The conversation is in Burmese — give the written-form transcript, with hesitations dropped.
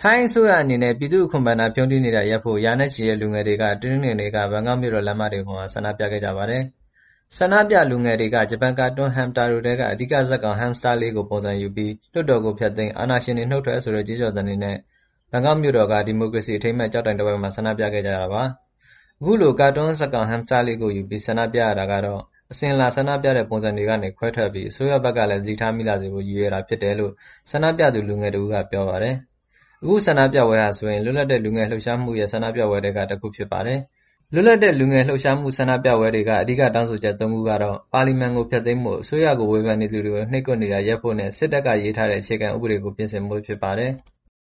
ထိုင်းအစိုးရအနေနဲ့ပြည်သူ့အခွန်ဘဏ္ဍာဖြုန်းတီးနေတာရပ်ဖို့ရာနဲ့ချီတဲ့လူငယ်တွေကတနင်္ဂနွေနေ့ကဘန်ကောက်မြို့တော်လမ်းမတွေပေါ်မှာဆန္ဒပြခဲ့ကြပါတယ်။ဆန္ဒပြလူငယ်တွေကဂျပန်ကာတွန်းဟမ်စတာတိုထဲကအဓိကဇာတ်ကောင်ဟမ်စတာလေးကိုပုံစံယူပြီးလွှတ်တော်ကိုဖျက်သိမ်းအာဏာရှင်တွေနှုတ်ထွက်ဆိုတဲ့ကြွေးကြော်သံတွေနဲ့ဘန်ကောက်မြို့တော်ကဒီမိုကရေစီအထိမ်းအမှတ်ကျောက်တိုင်တစ်ဝိုက်မှာဆန္ဒပြခဲ့ကြတာပါ။အခုလိုကာတွန်းဇာတ်ကောင်ဟမ်စတာလေးကိုယူပြီးဆန္ဒပြရတာကတော့အစဉ်အလာဆန္ဒပြတဲ့ပုံစံတွေကနေခွဲထွက်ပြီးအစိုးရဘက်ကလည်းသတိထားမိလာစေဖို့ရည်ရွယ်တာဖြစ်တယ်လို့ဆန္ဒပြသူလူငယ်တစ်ဦးကပြောပါတယ်။အခုဆန္ဒပြပွဲဟာဆိုရင်လွတ်လပ်တဲ့လူငယ်လှုပ်ရှားမှုရဲ့ဆန္ဒပြပွဲတွေကတစ်ခုဖြစ်ပါတယ်။လွတ်လပ်တဲ့လူငယ်လှုပ်ရှားမှုဆန္ဒပြပွဲတွေကအဓိကတောင်းဆိုချက်၃ခုကတော့ပါလီမန်ကိုဖျက်သိမ်းဖို့အစိုးရကိုဝေဖန်နေသူတွေကိုနှိပ်ကွပ်နေတာရပ်ဖို့နဲ့စစ်တပ်ကရေးထားတဲ့အခြေခံဥပဒေကိုပြင်ဆင်ဖို့ဖြစ်ပါတယ်။